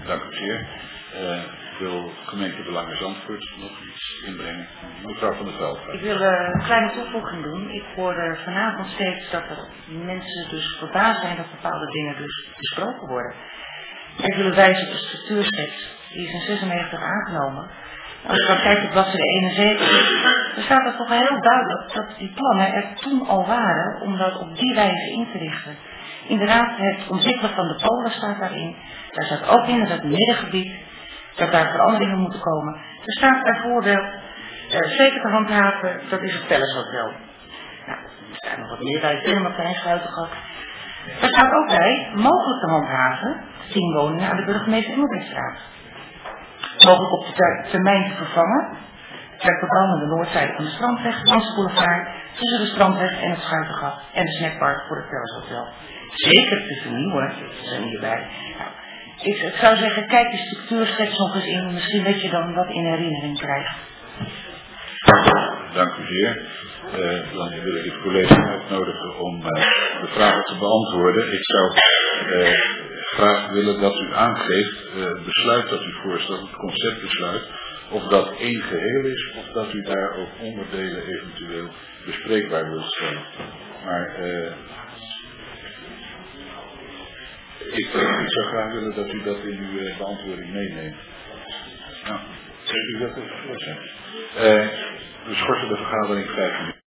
Dank u zeer. Wil gemeente Belangen Zandvoort nog iets inbrengen? Mevrouw van der Veld. Ik wil een kleine toevoeging doen. Ik hoorde vanavond steeds dat er mensen dus verbaasd zijn dat bepaalde dingen dus besproken worden. Ik wil wijzen op de structuurschets. Die is in 96 aangenomen. Als ik dan kijk op bladzijde 71, dan staat er toch heel duidelijk dat die plannen er toen al waren om dat op die wijze in te richten. Inderdaad, het ontwikkelen van de polen staat daarin. Daar staat ook in dat het middengebied, dat daar veranderingen moeten komen. Er staat bijvoorbeeld zeker te handhaven, dat is het Palace Hotel. Nou, er staat nog wat meer bij, Martijn Schuitengat. Er staat ook bij, mogelijk te handhaven, 10 woningen aan de burgemeester Engelbertstraat. Mogelijk op de termijn te vervangen, ter verbrandende noordzijde van de Strandweg, Dansboulevard, tussen de Strandweg en het Schuitengat en de snackbar voor het Palace Hotel. Zeker te vernieuwen, dat zijn hierbij. Nou, ik zou zeggen, kijk de structuurschets nog eens in, misschien dat je dan wat in herinnering krijgt. Dank u zeer. Dan wil ik het college uitnodigen om de vragen te beantwoorden. Ik zou graag willen dat u aangeeft het besluit dat u voorstelt, het conceptbesluit, of dat één geheel is, of dat u daar ook onderdelen eventueel bespreekbaar wilt stellen. Maar ik zou graag willen dat u dat in uw beantwoording meeneemt. Nou, kunt u dat even voorstellen? We schorten de vergadering 5 minuten.